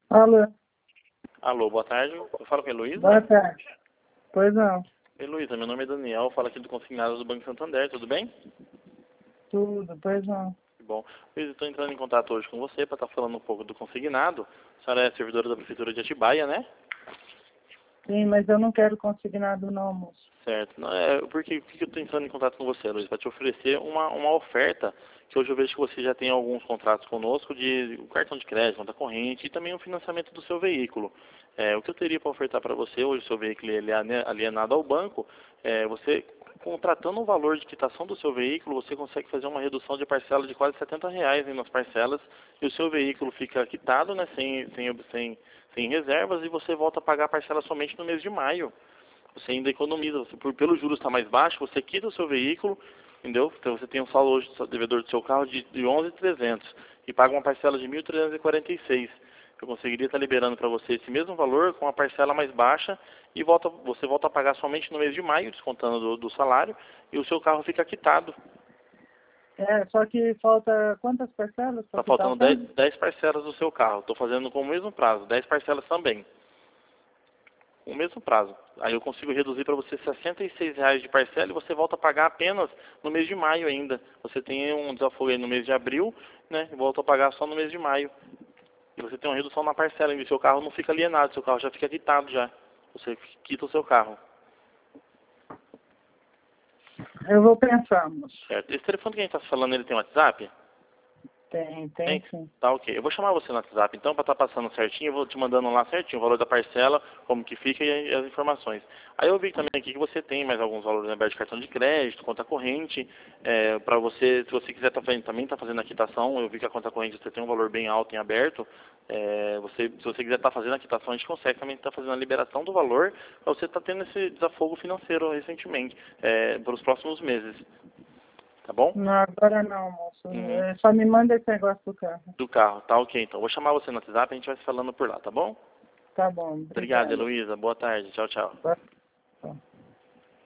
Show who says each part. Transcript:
Speaker 1: Alô,
Speaker 2: Alô, boa tarde. Eu falo com a Heloísa?
Speaker 1: boa tarde. Pois não,
Speaker 2: Heloísa, meu nome é Daniel, eu falo aqui do consignado do Banco Santander, tudo bem?
Speaker 1: tudo, pois não.
Speaker 2: Que bom. Heloísa, estou entrando em contato hoje com você para estar falando um pouco do consignado. A senhora é servidora da Prefeitura de Atibaia, né?
Speaker 1: Sim, mas eu não quero consignado não, moço.
Speaker 2: Certo. Não, por que eu estou entrando em contato com você, Heloísa? Para te oferecer uma oferta, que hoje eu vejo que você já tem alguns contratos conosco de cartão de crédito, conta corrente e também o financiamento do seu veículo. O que eu teria para ofertar para você hoje, o seu veículo ele é alienado ao banco, você contratando o valor de quitação do seu veículo, você consegue fazer uma redução de parcela de quase R$ 70 nas parcelas e o seu veículo fica quitado, né, sem reservas e você volta a pagar a parcela somente no mês de maio. Você ainda economiza, pelo juros estar mais baixo, você quita o seu veículo, entendeu? Então você tem um saldo hoje devedor do seu carro de 11.300 e paga uma parcela de 1.346. Eu conseguiria estar liberando para você esse mesmo valor com a parcela mais baixa e você volta a pagar somente no mês de maio, descontando do salário, e o seu carro fica quitado.
Speaker 1: Só que falta quantas parcelas para
Speaker 2: Está
Speaker 1: quitar o
Speaker 2: faltando
Speaker 1: carro?
Speaker 2: 10 parcelas do seu carro. Estou fazendo com o mesmo prazo, 10 parcelas também. O mesmo prazo. Aí eu consigo reduzir para você R$ 66 de parcela e você volta a pagar apenas no mês de maio ainda. Você tem um desafogo aí no mês de abril, né? E volta a pagar só no mês de maio. E você tem uma redução na parcela, e seu carro não fica alienado, seu carro já fica quitado já. Você quita o seu carro.
Speaker 1: Eu vou pensar, moço.
Speaker 2: Certo? Esse telefone que a gente está falando, ele tem WhatsApp?
Speaker 1: Tem
Speaker 2: Tem?
Speaker 1: sim.
Speaker 2: Tá ok. Eu vou chamar você no WhatsApp então para estar passando certinho. Eu vou te mandando lá certinho o valor da parcela, como que fica e as informações. Aí eu vi também aqui que você tem mais alguns valores abertos de cartão de crédito, conta corrente. Para você, se você quiser também tá fazendo a quitação, eu vi que a conta corrente você tem um valor bem alto em aberto. Se você quiser estar fazendo a quitação, a gente consegue também estar fazendo a liberação do valor para você estar tendo esse desafogo financeiro recentemente, para os próximos meses. Tá bom?
Speaker 1: Não, agora não, moço.
Speaker 2: Uhum.
Speaker 1: Só me manda esse negócio do carro.
Speaker 2: Do carro, tá ok então. Vou chamar você no WhatsApp e a gente vai se falando por lá, tá bom?
Speaker 1: Tá bom,
Speaker 2: Obrigado,
Speaker 1: obrigada.
Speaker 2: Heloísa. Boa tarde. Tchau, tchau.
Speaker 1: Boa-